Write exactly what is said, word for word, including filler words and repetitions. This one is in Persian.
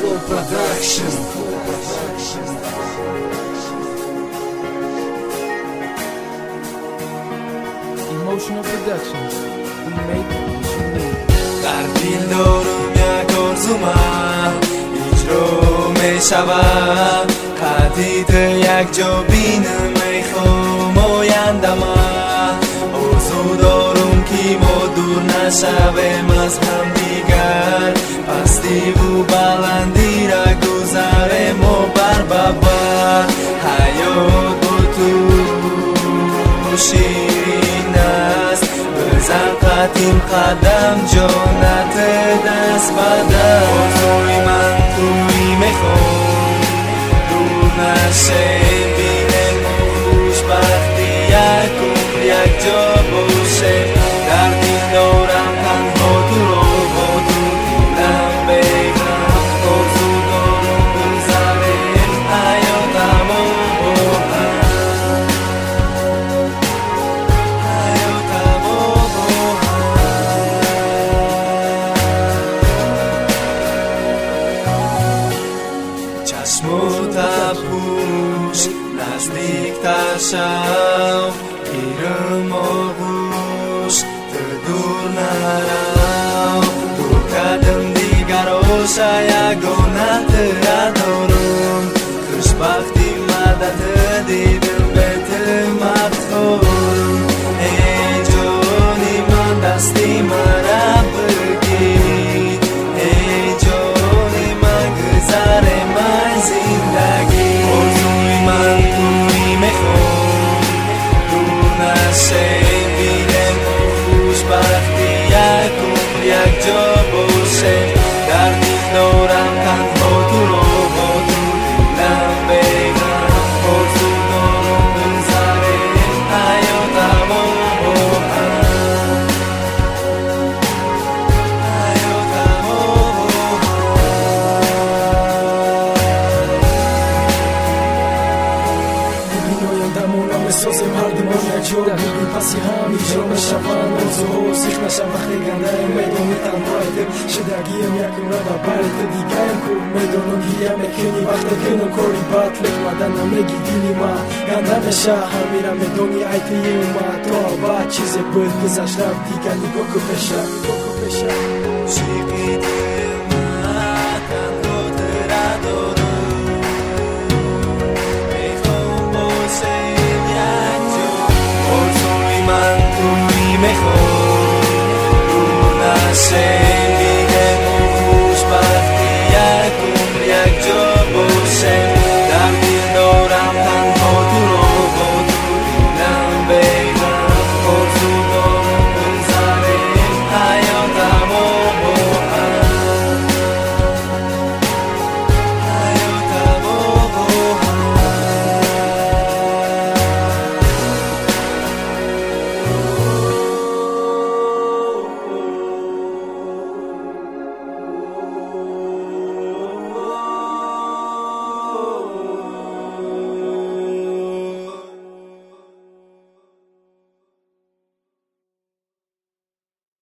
Full production. Emotional Productions. We make what you need. در دل دارم یک آرزومم اجرا می شود پدید یک جا بینم میخوام آیندم آرزو دارم که ما دور نشویم از هم دیگر پستی و بلندی را گذریم و بر ببر حیات با تو شیرین است بزن قدیم قدم جانت دست بدم آرزوی من توی میخوام دور نشیم بینیم خوشبختی یک عمر یک جا باشه در دل دارم تنها تو رو با تو دلم بگم آرزو دارم بگذریم حیاتم و با هم حیاتم و با هم چشمو تپوش نزدیک تر شو گیرم آغوش تو دور نرو دور کردم دیگر آشه یگانه تره دارم خوشبختی مدت دیدم به تو مدخورم ای جانی من دستی مرا بگیر ای جانی من گذر من زندگی آرزوی من توی میخوام دور نشیم بینیم خوشبختی یک عمر یک جا باشه در دل دارم تنها تو رو با تو دلم بگم آرزو دارم بگذریم حیاتم و با هم حیاتم و با ببین آیندمون هم بسازیم هر دیمان یک جا ببین پسی هم ایجا بشون موضوع سیخ نشم وقتی گنده میدونی تنهای دل شدگیم یکم را ببرد دیگه هم کن میدونم گیه میکنی وقتی کنم کاری بطلق مدن نمیگی دیلی من گنده میشه همیرم میدونی ایتی اومد تا بعد چیزی بود گذشت رفت دیگه نگاه که بشه نگاه که بشه شیقی دل من تنها تره دارم میخوام باشیم یک جا آرزوی من توی میخوام دور نشیم